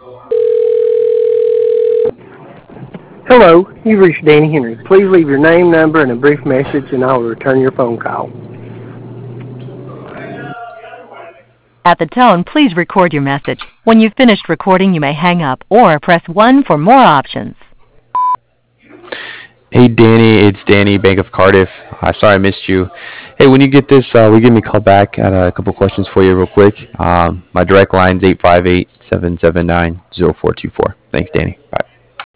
Hello, you've reached Danny Henry. Please leave your name, number, and a brief message, and I will return your phone call. At the tone, please record your message. When you've finished recording, you may hang up or press 1 for more options. Hey Danny, it's Danny, Bank of Cardiff. Sorry I missed you. Hey, when you get this, will you give me a call back? I had a couple questions for you real quick. My direct line's 858-779-0424. Thanks, Danny. Bye.